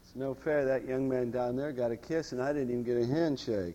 It's no fair. That young man down there got a kiss, and I didn't even get a handshake.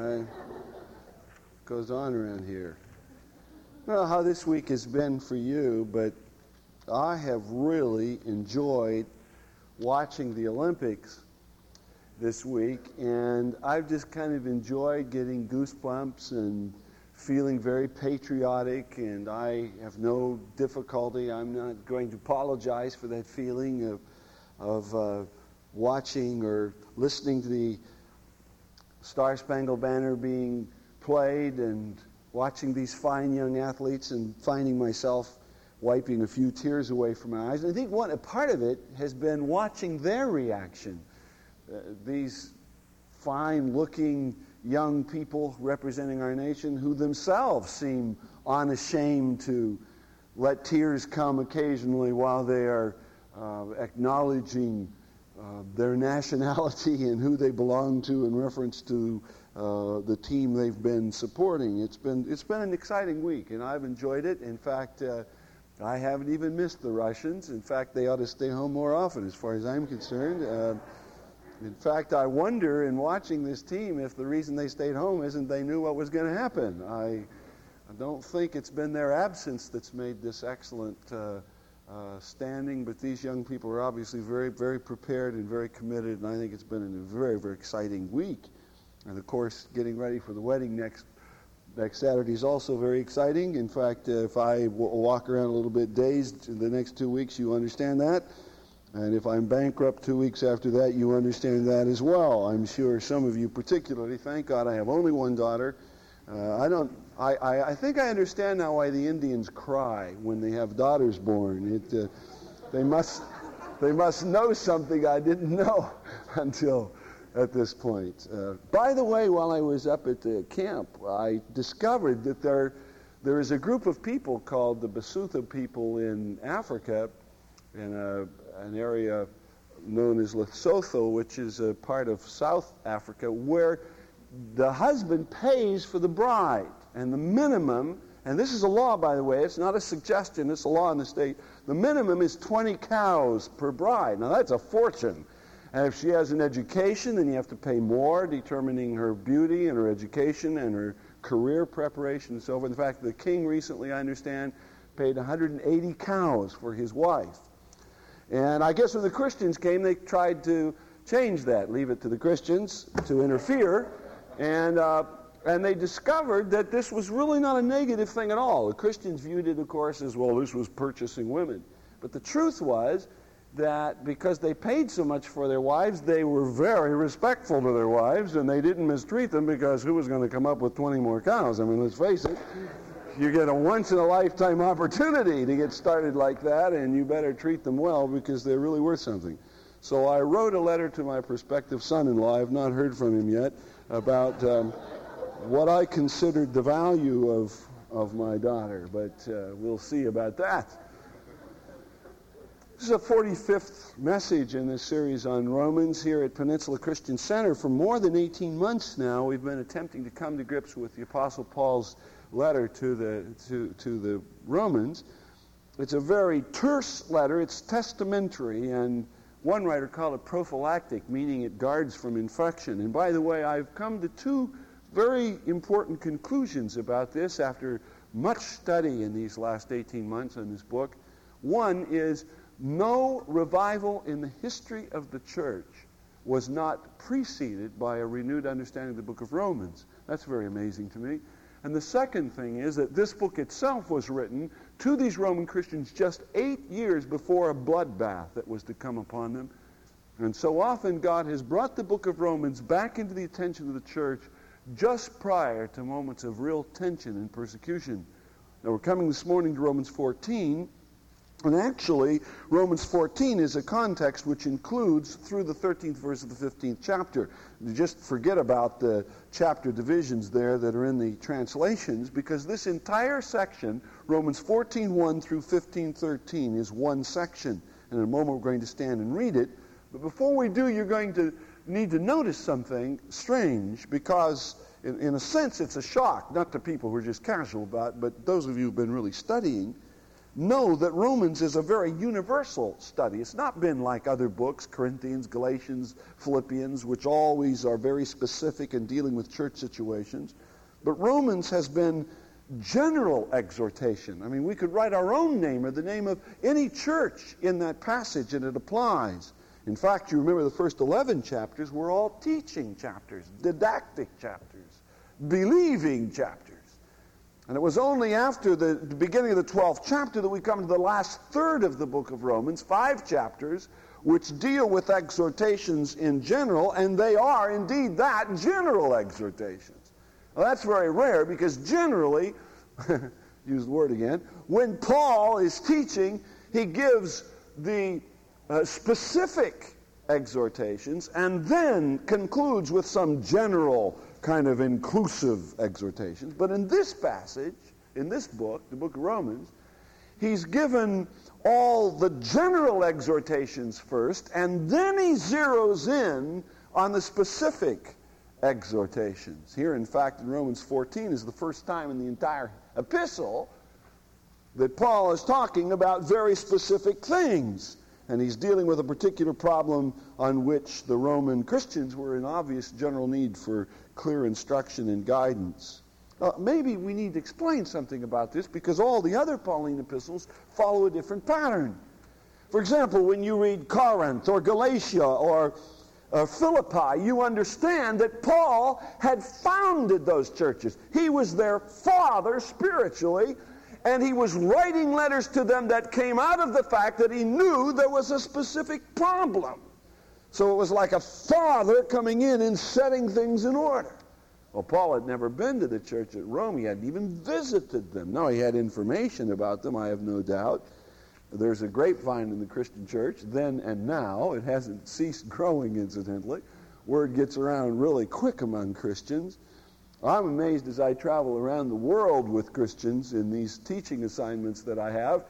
Goes on around here. I don't know how this week has been for you, but I have really enjoyed watching the Olympics this week, and I've just kind of enjoyed getting goosebumps and feeling very patriotic, and I have no difficulty. I'm not going to apologize for that feeling of watching or listening to the Star-Spangled Banner being played and watching these fine young athletes and finding myself wiping a few tears away from my eyes. And I think a part of it has been watching their reaction. These fine-looking young people representing our nation who themselves seem unashamed to let tears come occasionally while they are acknowledging their nationality and who they belong to in reference to the team they've been supporting. It's been an exciting week, and I've enjoyed it. In fact, I haven't even missed the Russians. In fact, they ought to stay home more often as far as I'm concerned. In fact, I wonder in watching this team if the reason they stayed home isn't they knew what was going to happen. I don't think it's been their absence that's made this excellent standing, but these young people are obviously very, very prepared and very committed, and I think it's been a very, very exciting week. And of course, getting ready for the wedding next Saturday is also very exciting. In fact, if I walk around a little bit dazed in the next 2 weeks, you understand that. And if I'm bankrupt 2 weeks after that, you understand that as well. I'm sure some of you particularly. Thank God I have only one daughter. I think I understand now why the Indians cry when they have daughters born. They must know something I didn't know until at this point. By the way, while I was up at the camp, I discovered that there is a group of people called the Basotho people in Africa, in an area known as Lesotho, which is a part of South Africa, where the husband pays for the bride. And the minimum, and this is a law, by the way, it's not a suggestion, it's a law in the state, the minimum is 20 cows per bride. Now that's a fortune. And if she has an education, then you have to pay more, determining her beauty and her education and her career preparation and so forth. In fact, the king recently, I understand, paid 180 cows for his wife. And I guess when the Christians came, they tried to change that, leave it to the Christians to interfere. And they discovered that this was really not a negative thing at all. The Christians viewed it, of course, as, well, this was purchasing women. But the truth was that because they paid so much for their wives, they were very respectful to their wives, and they didn't mistreat them, because who was going to come up with 20 more cows? I mean, let's face it. You get a once-in-a-lifetime opportunity to get started like that, and you better treat them well because they're really worth something. So I wrote a letter to my prospective son-in-law. I've not heard from him yet about what I considered the value of my daughter, but we'll see about that. This is a 45th message in this series on Romans here at Peninsula Christian Center. For more than 18 months now, we've been attempting to come to grips with the Apostle Paul's letter to the Romans. It's a very terse letter. It's testamentary, and one writer called it prophylactic, meaning it guards from infection. And by the way, I've come to two very important conclusions about this after much study in these last 18 months on this book. One is, no revival in the history of the church was not preceded by a renewed understanding of the book of Romans. That's very amazing to me. And the second thing is that this book itself was written to these Roman Christians just 8 years before a bloodbath that was to come upon them. And so often God has brought the book of Romans back into the attention of the church just prior to moments of real tension and persecution. Now we're coming this morning to Romans 14, and actually Romans 14 is a context which includes through the 13th verse of the 15th chapter. Just forget about the chapter divisions there that are in the translations, because this entire section, Romans 14:1 through 15:13, is one section. And in a moment we're going to stand and read it. But before we do, you're going to need to notice something strange, because in a sense it's a shock, not to people who are just casual about it, but those of you who've been really studying. know that Romans is a very universal study. It's not been like other books, Corinthians, Galatians, Philippians, which always are very specific in dealing with church situations. But Romans has been general exhortation. I mean, we could write our own name or the name of any church in that passage, and it applies. In fact, you remember the first 11 chapters were all teaching chapters, didactic chapters, believing chapters. And it was only after the beginning of the 12th chapter that we come to the last third of the book of Romans, 5 chapters, which deal with exhortations in general, and they are indeed that, general exhortations. Well, that's very rare because generally, use the word again, when Paul is teaching, he gives the specific exhortations and then concludes with some general kind of inclusive exhortations. But in this passage, in this book, the book of Romans, he's given all the general exhortations first, and then he zeroes in on the specific exhortations. Here, in fact, in Romans 14 is the first time in the entire epistle that Paul is talking about very specific things. And he's dealing with a particular problem on which the Roman Christians were in obvious general need for clear instruction and guidance. Maybe we need to explain something about this because all the other Pauline epistles follow a different pattern. For example, when you read Corinth or Galatia or Philippi, you understand that Paul had founded those churches. He was their father spiritually, and he was writing letters to them that came out of the fact that he knew there was a specific problem. So it was like a father coming in and setting things in order. Well, Paul had never been to the church at Rome. He hadn't even visited them. No, he had information about them, I have no doubt. There's a grapevine in the Christian church, then and now. It hasn't ceased growing, incidentally. Word gets around really quick among Christians. I'm amazed as I travel around the world with Christians in these teaching assignments that I have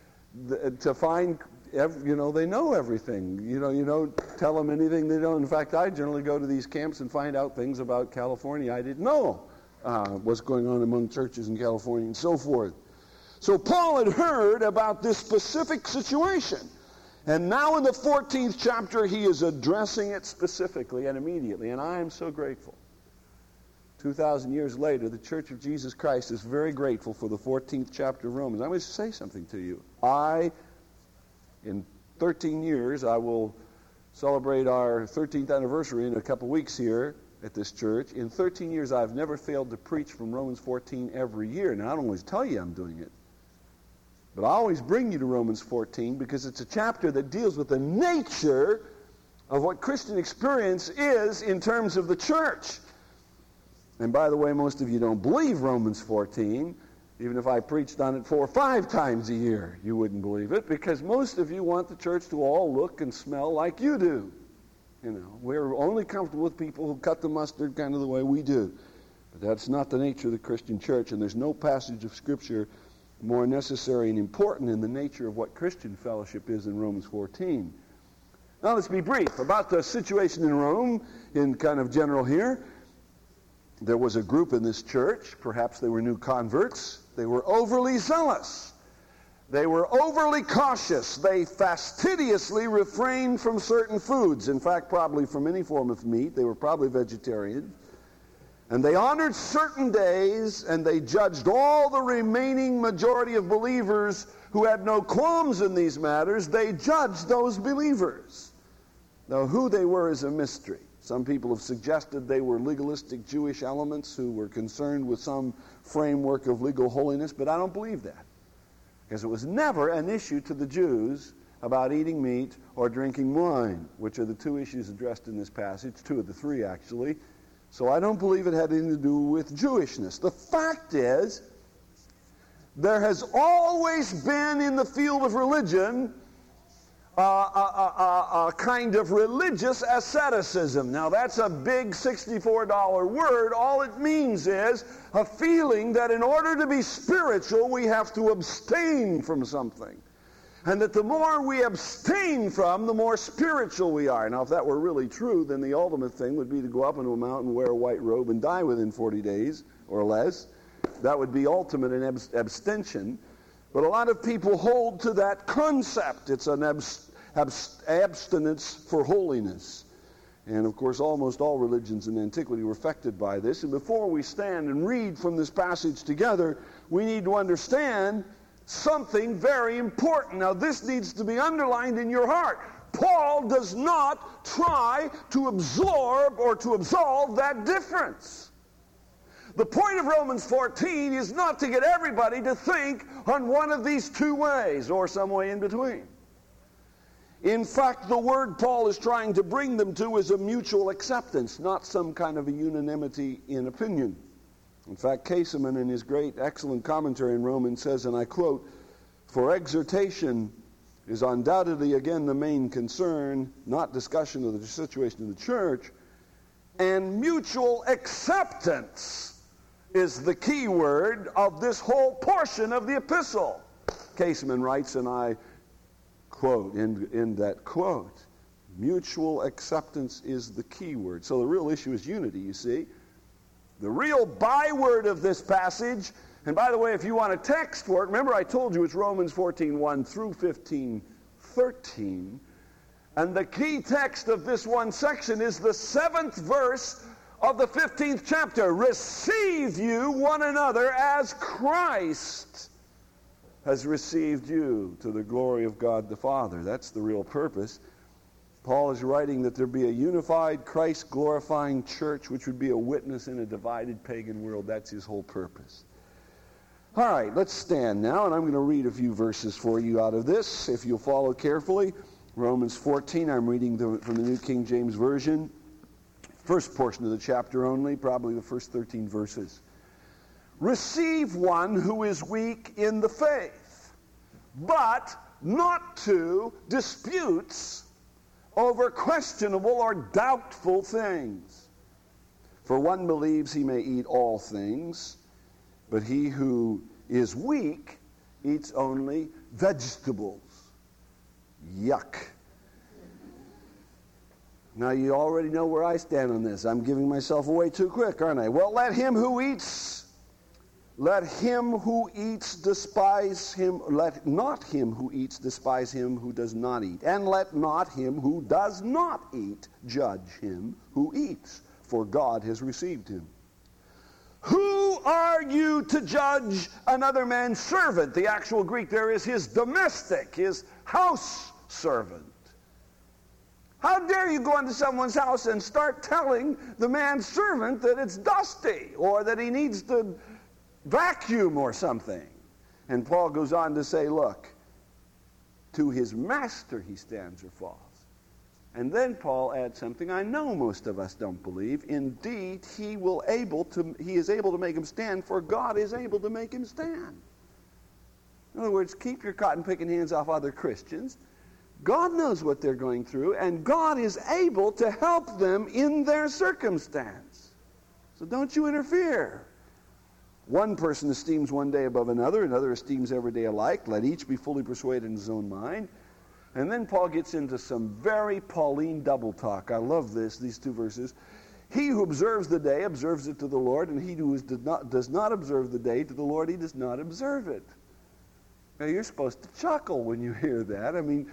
to find, they know everything. You don't tell them anything they don't. In fact, I generally go to these camps and find out things about California I didn't know what's going on among churches in California and so forth. So Paul had heard about this specific situation. And now in the 14th chapter, he is addressing it specifically and immediately. And I am so grateful. 2,000 years later, the Church of Jesus Christ is very grateful for the 14th chapter of Romans. I'm going to say something to you. In 13 years, I will celebrate our 13th anniversary in a couple weeks here at this church. In 13 years, I've never failed to preach from Romans 14 every year. Now, I don't always tell you I'm doing it. But I always bring you to Romans 14 because it's a chapter that deals with the nature of what Christian experience is in terms of the church. And by the way, most of you don't believe Romans 14. Even if I preached on it 4 or 5 times a year, you wouldn't believe it because most of you want the church to all look and smell like you do. We're only comfortable with people who cut the mustard kind of the way we do. But that's not the nature of the Christian church, and there's no passage of Scripture more necessary and important in the nature of what Christian fellowship is in Romans 14. Now let's be brief about the situation in Rome in kind of general here. There was a group in this church, perhaps they were new converts. They were overly zealous. They were overly cautious. They fastidiously refrained from certain foods. In fact, probably from any form of meat. They were probably vegetarian. And they honored certain days, and they judged all the remaining majority of believers who had no qualms in these matters. They judged those believers. Now, who they were is a mystery. Some people have suggested they were legalistic Jewish elements who were concerned with some framework of legal holiness, but I don't believe that. Because it was never an issue to the Jews about eating meat or drinking wine, which are the 2 issues addressed in this passage, 2 of the 3 actually. So I don't believe it had anything to do with Jewishness. The fact is, there has always been in the field of religion a kind of religious asceticism. Now that's a big $64 word. All it means is a feeling that in order to be spiritual, we have to abstain from something. And that the more we abstain from, the more spiritual we are. Now if that were really true, then the ultimate thing would be to go up into a mountain, wear a white robe, and die within 40 days or less. That would be ultimate in abstention. But a lot of people hold to that concept. It's an abstinence for holiness. And of course, almost all religions in antiquity were affected by this. And before we stand and read from this passage together, we need to understand something very important. Now, this needs to be underlined in your heart. Paul does not try to absorb or to absolve that difference. The point of Romans 14 is not to get everybody to think on one of these two ways or some way in between. In fact, the word Paul is trying to bring them to is a mutual acceptance, not some kind of a unanimity in opinion. In fact, Caseman, in his great, excellent commentary in Romans, says, and I quote, "For exhortation is undoubtedly, again, the main concern, not discussion of the situation of the church, and mutual acceptance is the key word of this whole portion of the epistle." Caseman writes, and I quote, in that quote, mutual acceptance is the key word. So the real issue is unity, you see. The real byword of this passage, and by the way, if you want a text for it, remember I told you it's Romans 14:1 through 15:13, and the key text of this one section is the 7th verse of the 15th chapter. Receive you one another as Christ has received you to the glory of God the Father. That's the real purpose. Paul is writing that there be a unified, Christ-glorifying church which would be a witness in a divided pagan world. That's his whole purpose. All right, let's stand now, and I'm going to read a few verses for you out of this, if you'll follow carefully. Romans 14, I'm reading from the New King James Version. First portion of the chapter only, probably the first 13 verses. Receive one who is weak in the faith, but not to disputes over questionable or doubtful things. For one believes he may eat all things, but he who is weak eats only vegetables. Yuck. Now you already know where I stand on this. I'm giving myself away too quick, aren't I? Well, let him who eats despise him. Let not him who eats despise him who does not eat. And let not him who does not eat judge him who eats, for God has received him. Who are you to judge another man's servant? The actual Greek there is his domestic, his house servant. How dare you go into someone's house and start telling the man's servant that it's dusty or that he needs to vacuum or something? And Paul goes on to say, look, to his master he stands or falls. And then Paul adds something I know most of us don't believe. Indeed, he is able to make him stand, for God is able to make him stand. In other words, keep your cotton-picking hands off other Christians. God knows what they're going through, and God is able to help them in their circumstance. So don't you interfere. One person esteems one day above another, another esteems every day alike. Let each be fully persuaded in his own mind. And then Paul gets into some very Pauline double talk. I love these two verses. He who observes the day observes it to the Lord, and he who does not observe the day to the Lord, he does not observe it. Now you're supposed to chuckle when you hear that. I mean,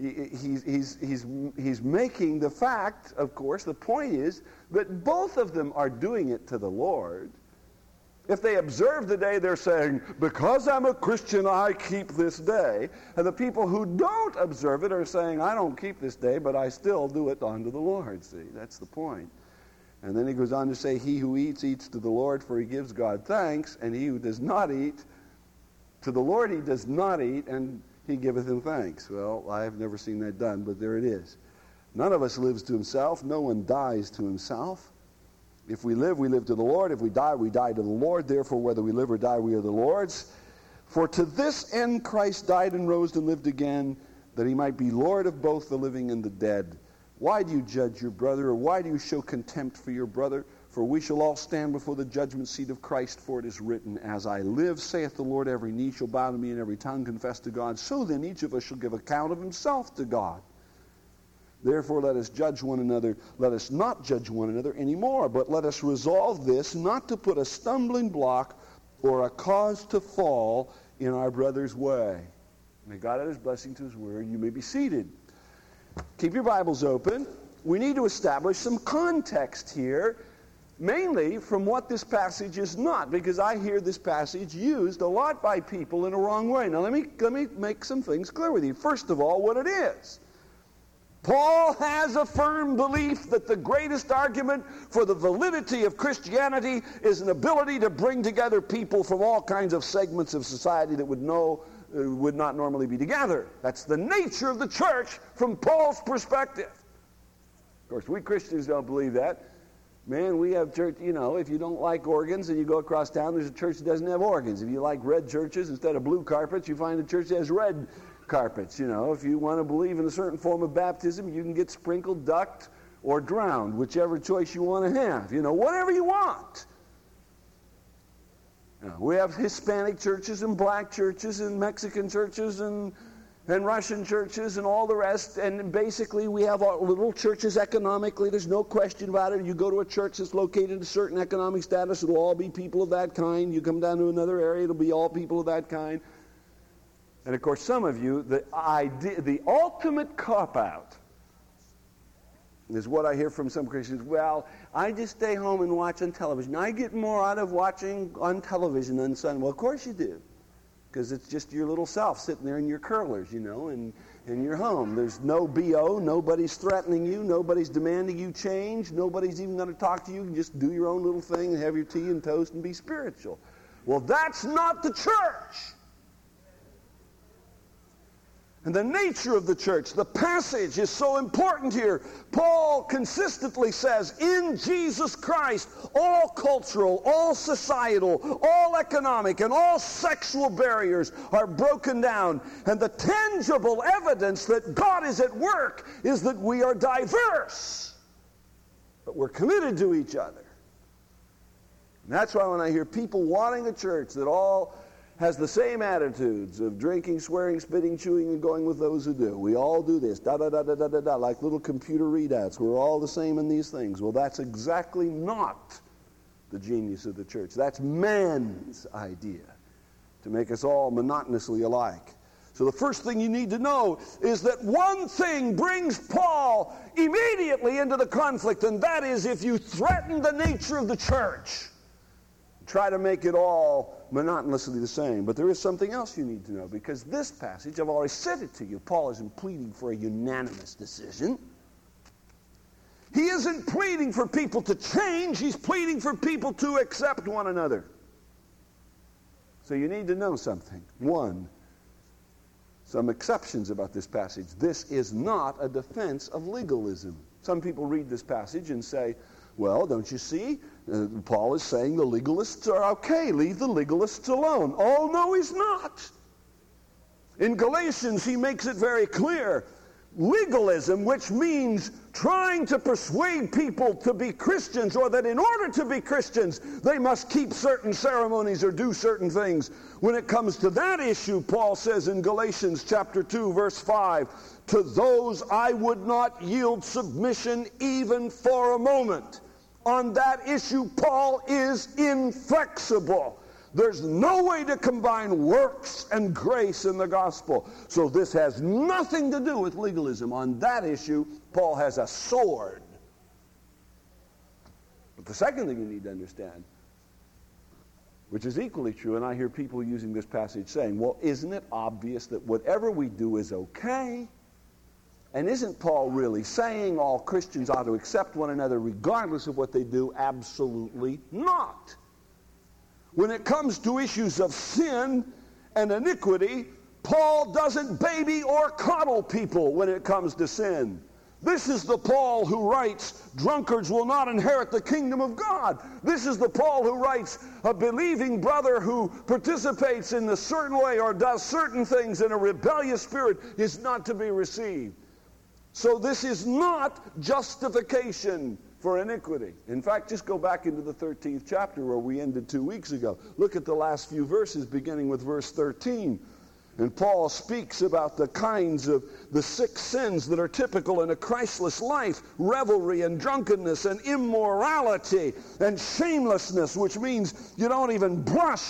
he's making the fact, of course, the point is that both of them are doing it to the Lord. If they observe the day, they're saying, because I'm a Christian, I keep this day. And the people who don't observe it are saying, I don't keep this day, but I still do it unto the Lord. See, that's the point. And then he goes on to say, he who eats, eats to the Lord, for he gives God thanks. And he who does not eat, to the Lord he does not eat, and he giveth him thanks. Well, I have never seen that done, but there it is. None of us lives to himself. No one dies to himself. If we live to the Lord. If we die to the Lord. Therefore, whether we live or die, we are the Lord's. For to this end Christ died and rose and lived again, that he might be Lord of both the living and the dead. Why do you judge your brother, or why do you show contempt for your brother? For we shall all stand before the judgment seat of Christ, for it is written, As I live, saith the Lord, every knee shall bow to me, and every tongue confess to God. So then each of us shall give account of himself to God. Therefore let us judge one another. Let us not judge one another anymore, but let us resolve this, not to put a stumbling block or a cause to fall in our brother's way. May God add his blessing to his word. You may be seated. Keep your Bibles open. We need to establish some context here, mainly from what this passage is not, because I hear this passage used a lot by people in a wrong way. Now let me make some things clear with you. First of all, what it is. Paul has a firm belief that the greatest argument for the validity of Christianity is an ability to bring together people from all kinds of segments of society that would not normally be together. That's the nature of the church from Paul's perspective. Of course, we Christians don't believe that. Man, we have church, if you don't like organs and you go across town, there's a church that doesn't have organs. If you like red churches instead of blue carpets, you find a church that has red carpets. If you want to believe in a certain form of baptism, you can get sprinkled, ducked, or drowned, whichever choice you want to have. Whatever you want. We have Hispanic churches and black churches and Mexican churches and Russian churches and all the rest, and basically we have our little churches economically. There's no question about it. You go to a church that's located in a certain economic status, it'll all be people of that kind. You come down to another area, it'll be all people of that kind. And of course, some of you, the ultimate cop-out is what I hear from some Christians. Well, I just stay home and watch on television. I get more out of watching on television than Sunday. Well, of course you do, because it's just your little self sitting there in your curlers, and in your home. There's no BO. Nobody's threatening you. Nobody's demanding you change. Nobody's even going to talk to you. You can just do your own little thing and have your tea and toast and be spiritual. Well, that's not the church. And the nature of the church, the passage is so important here. Paul consistently says, in Jesus Christ, all cultural, all societal, all economic, and all sexual barriers are broken down. And the tangible evidence that God is at work is that we are diverse, but we're committed to each other. And that's why when I hear people wanting a church that all has the same attitudes of drinking, swearing, spitting, chewing, and going with those who do. We all do this, da-da-da-da-da-da-da, like little computer readouts. We're all the same in these things. Well, that's exactly not the genius of the church. That's man's idea, to make us all monotonously alike. So the first thing you need to know is that one thing brings Paul immediately into the conflict, and that is if you threaten the nature of the church, try to make it all monotonously the same. But there is something else you need to know, because this passage, I've already said it to you, Paul isn't pleading for a unanimous decision. He isn't pleading for people to change. He's pleading for people to accept one another. So you need to know something. One, some exceptions about this passage. This is not a defense of legalism. Some people read this passage and say, well, don't you see? Paul is saying the legalists are okay. Leave the legalists alone. Oh, no, he's not. In Galatians, he makes it very clear. Legalism, which means trying to persuade people to be Christians, or that in order to be Christians, they must keep certain ceremonies or do certain things. When it comes to that issue, Paul says in Galatians chapter 2, verse 5, to those I would not yield submission even for a moment. On that issue, Paul is inflexible. There's no way to combine works and grace in the gospel. So this has nothing to do with legalism. On that issue, Paul has a sword. But the second thing you need to understand, which is equally true, and I hear people using this passage saying, well, isn't it obvious that whatever we do is okay? And isn't Paul really saying all Christians ought to accept one another regardless of what they do? Absolutely not. When it comes to issues of sin and iniquity, Paul doesn't baby or coddle people when it comes to sin. This is the Paul who writes, drunkards will not inherit the kingdom of God. This is the Paul who writes, a believing brother who participates in a certain way or does certain things in a rebellious spirit is not to be received. So this is not justification for iniquity. In fact, just go back into the 13th chapter where we ended 2 weeks ago. Look at the last few verses beginning with verse 13. And Paul speaks about the kinds of the 6 sins that are typical in a Christless life: revelry and drunkenness and immorality and shamelessness, which means you don't even brush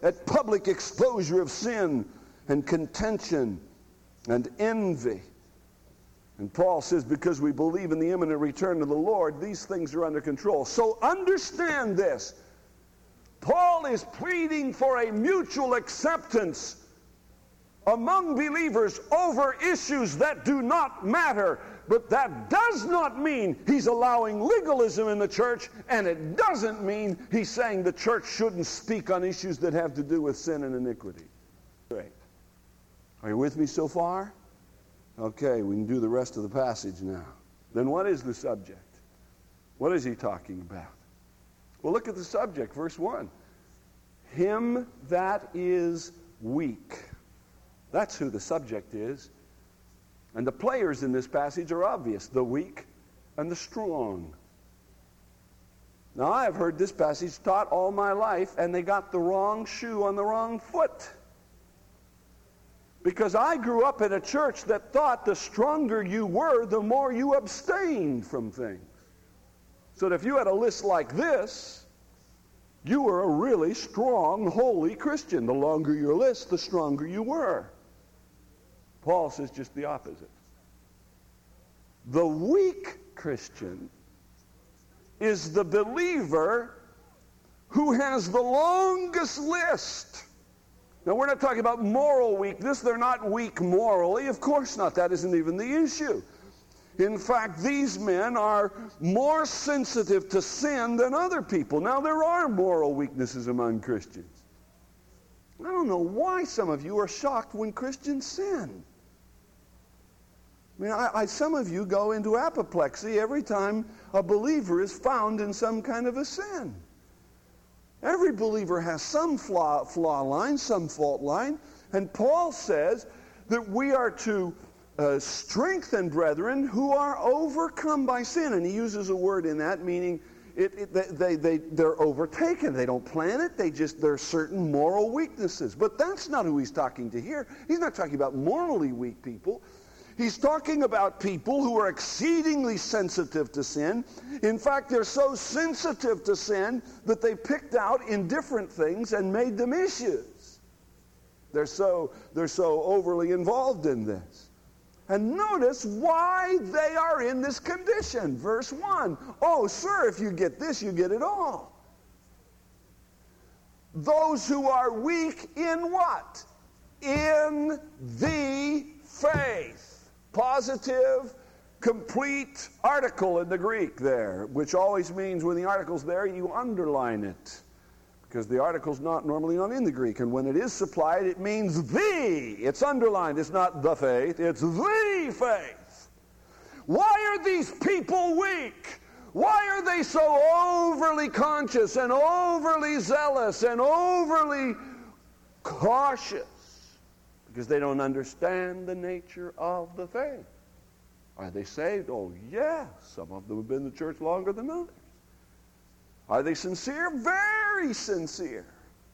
at public exposure of sin and contention and envy. And Paul says, because we believe in the imminent return of the Lord, these things are under control. So understand this. Paul is pleading for a mutual acceptance among believers over issues that do not matter. But that does not mean he's allowing legalism in the church, and it doesn't mean he's saying the church shouldn't speak on issues that have to do with sin and iniquity. Great. Are you with me so far? Okay, we can do the rest of the passage now. Then what is the subject? What is he talking about? Well, look at the subject, verse 1. Him that is weak. That's who the subject is. And the players in this passage are obvious, the weak and the strong. Now, I have heard this passage taught all my life, and they got the wrong shoe on the wrong foot. Because I grew up in a church that thought the stronger you were, the more you abstained from things. So that if you had a list like this, you were a really strong, holy Christian. The longer your list, the stronger you were. Paul says just the opposite. The weak Christian is the believer who has the longest list. Now, we're not talking about moral weakness. They're not weak morally. Of course not. That isn't even the issue. In fact, these men are more sensitive to sin than other people. Now, there are moral weaknesses among Christians. I don't know why some of you are shocked when Christians sin. I mean, some of you go into apoplexy every time a believer is found in some kind of a sin. Every believer has some flaw line, some fault line. And Paul says that we are to strengthen brethren who are overcome by sin. And he uses a word in that meaning they're overtaken. They don't plan it. There are certain moral weaknesses. But that's not who he's talking to here. He's not talking about morally weak people. He's talking about people who are exceedingly sensitive to sin. In fact, they're so sensitive to sin that they picked out indifferent things and made them issues. They're so overly involved in this. And notice why they are in this condition. Verse 1. Oh, sir, if you get this, you get it all. Those who are weak in what? In the faith. Positive, complete article in the Greek there, which always means when the article's there, you underline it. Because the article's normally not in the Greek. And when it is supplied, it means the. It's underlined. It's not the faith. It's the faith. Why are these people weak? Why are they so overly conscious and overly zealous and overly cautious? Because they don't understand the nature of the faith. Are they saved? Oh, yes. Some of them have been in the church longer than others. Are they sincere? Very sincere.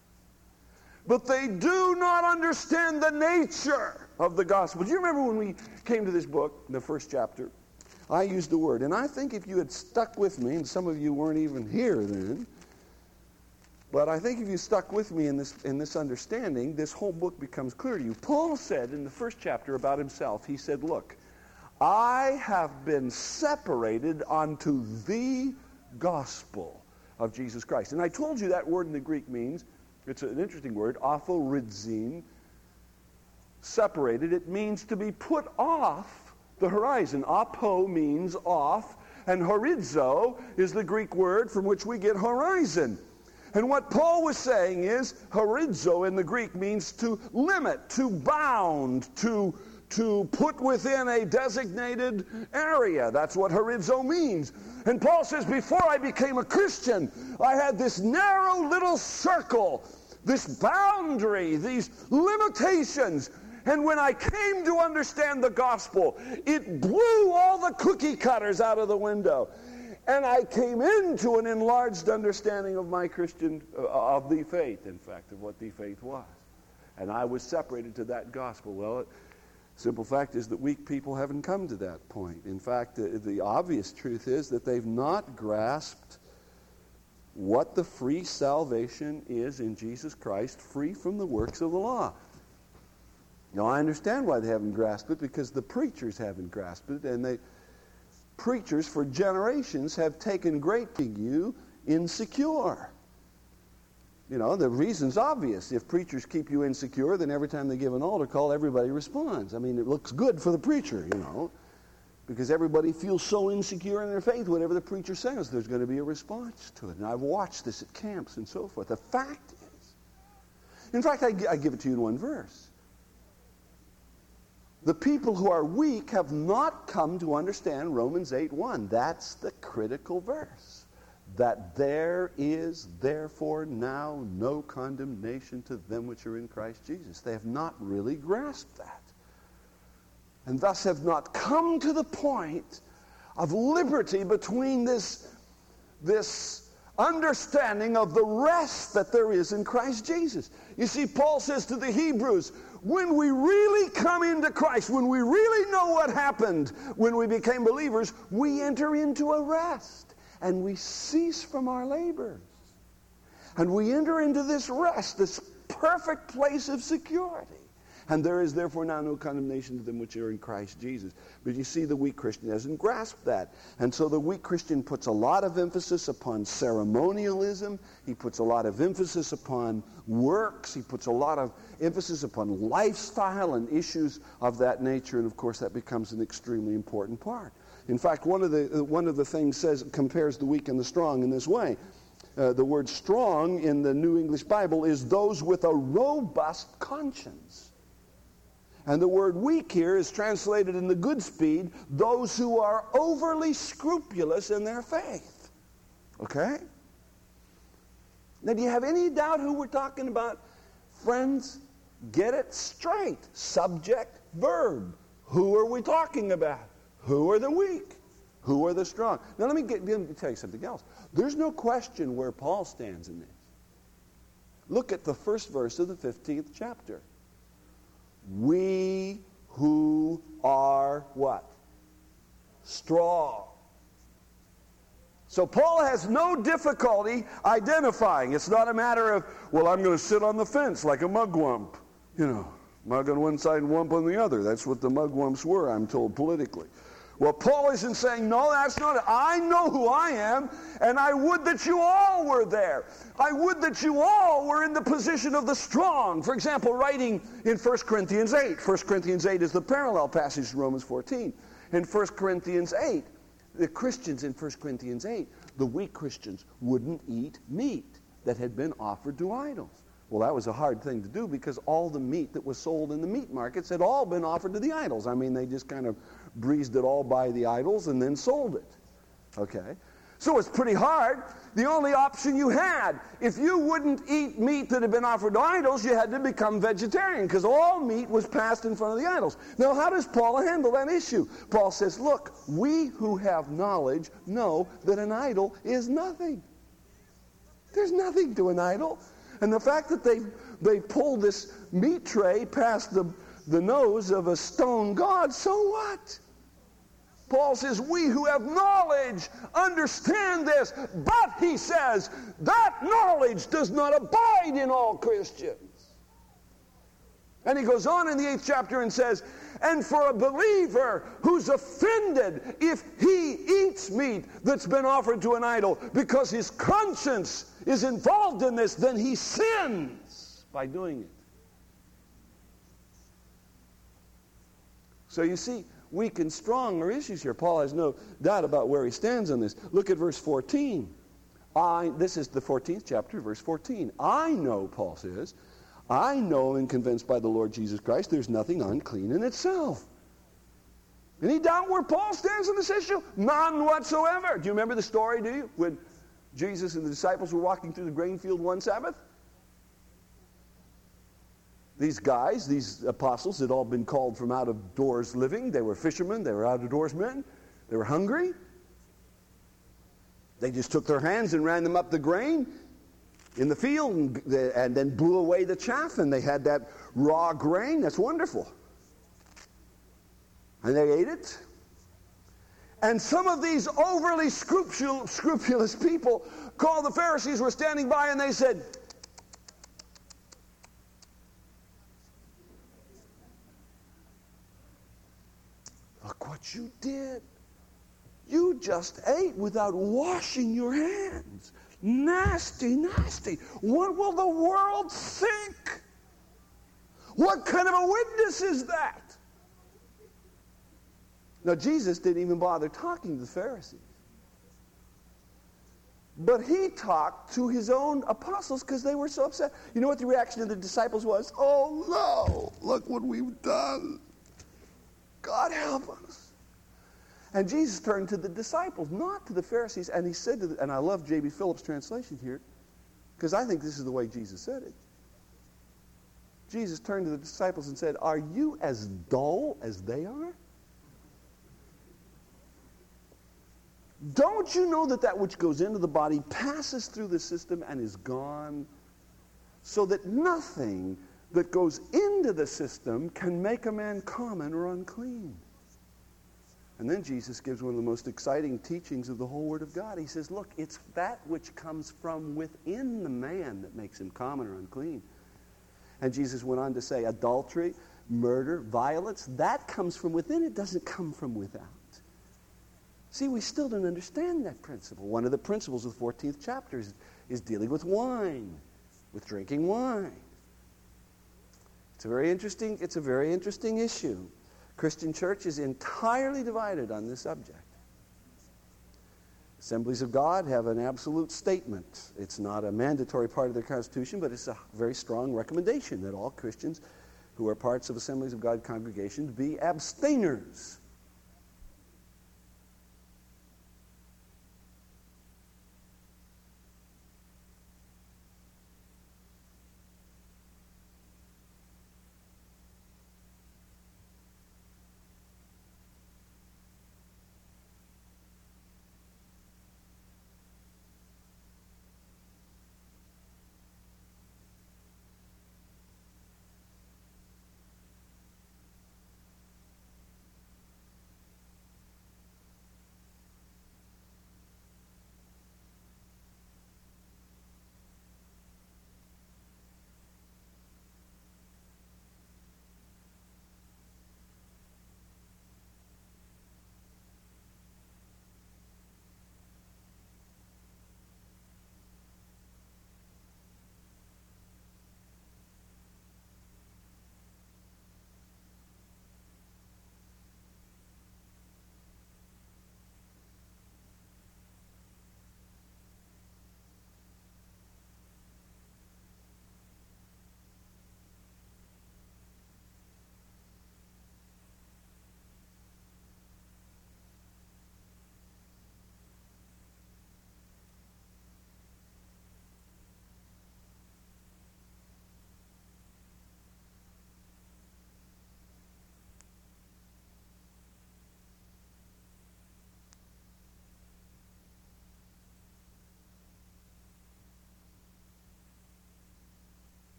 But they do not understand the nature of the gospel. Do you remember when we came to this book, the first chapter? I used the word. And I think if you had stuck with me, and some of you weren't even here then, but I think if you stuck with me in this understanding, this whole book becomes clear to you. Paul said in the first chapter about himself, he said, look, I have been separated unto the gospel of Jesus Christ. And I told you that word in the Greek means, it's an interesting word, aphoridzin, separated. It means to be put off the horizon. Apo means off, and horizo is the Greek word from which we get horizon. And what Paul was saying is, horizo in the Greek means to limit, to bound, to put within a designated area. That's what horizo means. And Paul says, before I became a Christian, I had this narrow little circle, this boundary, these limitations. And when I came to understand the gospel, it blew all the cookie cutters out of the window. And I came into an enlarged understanding of my Christian, of the faith, in fact, of what the faith was. And I was separated to that gospel. Well, simple fact is that weak people haven't come to that point. In fact, the obvious truth is that they've not grasped what the free salvation is in Jesus Christ, free from the works of the law. Now, I understand why they haven't grasped it, because the preachers haven't grasped it, and preachers for generations have taken great to you insecure. You know, the reason's obvious. If preachers keep you insecure, then every time they give an altar call, everybody responds. I mean, it looks good for the preacher, you know, because everybody feels so insecure in their faith. Whatever the preacher says, there's going to be a response to it. And I've watched this at camps and so forth. The fact is, in fact, I give it to you in one verse. The people who are weak have not come to understand Romans 8:1. That's the critical verse. That there is therefore now no condemnation to them which are in Christ Jesus. They have not really grasped that. And thus have not come to the point of liberty between this understanding of the rest that there is in Christ Jesus. You see, Paul says to the Hebrews, when we really come into Christ, when we really know what happened when we became believers, we enter into a rest. And we cease from our labors. And we enter into this rest, this perfect place of security. And there is therefore now no condemnation to them which are in Christ Jesus. But you see, the weak Christian hasn't grasped that. And so the weak Christian puts a lot of emphasis upon ceremonialism. He puts a lot of emphasis upon works. He puts a lot of emphasis upon lifestyle and issues of that nature. And of course, that becomes an extremely important part. In fact, one of the things compares the weak and the strong in this way. The word strong in the New English Bible is those with a robust conscience. And the word weak here is translated in the Goodspeed, those who are overly scrupulous in their faith. Okay? Now, do you have any doubt who we're talking about? Friends, get it straight. Subject, verb. Who are we talking about? Who are the weak? Who are the strong? Now let me tell you something else. There's no question where Paul stands in this. Look at the first verse of the 15th chapter. We who are what? Strong. So Paul has no difficulty identifying. It's not a matter of, well, I'm going to sit on the fence like a mugwump. You know, mug on one side and wump on the other. That's what the mugwumps were, I'm told, politically. Well, Paul isn't saying, no, that's not it. I know who I am, and I would that you all were there. I would that you all were in the position of the strong. For example, writing in 1 Corinthians 8. 1 Corinthians 8 is the parallel passage to Romans 14. In 1 Corinthians 8, the Christians in 1 Corinthians 8, the weak Christians wouldn't eat meat that had been offered to idols. Well, that was a hard thing to do because all the meat that was sold in the meat markets had all been offered to the idols. I mean, they just kind of breezed it all by the idols and then sold it. Okay? So it's pretty hard. The only option you had, if you wouldn't eat meat that had been offered to idols, you had to become vegetarian because all meat was passed in front of the idols. Now, how does Paul handle that issue? Paul says, look, we who have knowledge know that an idol is nothing. There's nothing to an idol. And the fact that they pulled this meat tray past the nose of a stone god, so what? Paul says, we who have knowledge understand this, but he says, that knowledge does not abide in all Christians. And he goes on in the 8th chapter and says, and for a believer who's offended if he eats meat that's been offered to an idol because his conscience is involved in this, then he sins by doing it. So you see, weak and strong are issues here. Paul has no doubt about where he stands on this. Look at verse 14. This is the 14th chapter, verse 14. I know, Paul says, I know and convinced by the Lord Jesus Christ there's nothing unclean in itself. Any doubt where Paul stands on this issue? None whatsoever. Do you remember the story, do you? When Jesus and the disciples were walking through the grain field one Sabbath? These guys, these apostles, had all been called from out of doors living. They were fishermen. They were out of doors men. They were hungry. They just took their hands and ran them up the grain in the field and then blew away the chaff, and they had that raw grain. That's wonderful. And they ate it. And some of these overly scrupulous people called the Pharisees, were standing by, and they said, "Look what you did. You just ate without washing your hands. Nasty, nasty. What will the world think? What kind of a witness is that?" Now, Jesus didn't even bother talking to the Pharisees. But he talked to his own apostles because they were so upset. You know what the reaction of the disciples was? "Oh, no, look what we've done. God help us." And Jesus turned to the disciples, not to the Pharisees, and he said to and I love J.B. Phillips' translation here, because I think this is the way Jesus said it. Jesus turned to the disciples and said, "Are you as dull as they are? Don't you know that that which goes into the body passes through the system and is gone, so that nothing that goes into the system can make a man common or unclean?" And then Jesus gives one of the most exciting teachings of the whole Word of God. He says, look, it's that which comes from within the man that makes him common or unclean. And Jesus went on to say, adultery, murder, violence, that comes from within. It doesn't come from without. See, we still don't understand that principle. One of the principles of the 14th chapter is dealing with wine, with drinking wine. It's a very interesting issue. Christian church is entirely divided on this subject. Assemblies of God have an absolute statement. It's not a mandatory part of their constitution, but it's a very strong recommendation that all Christians who are parts of Assemblies of God congregations be abstainers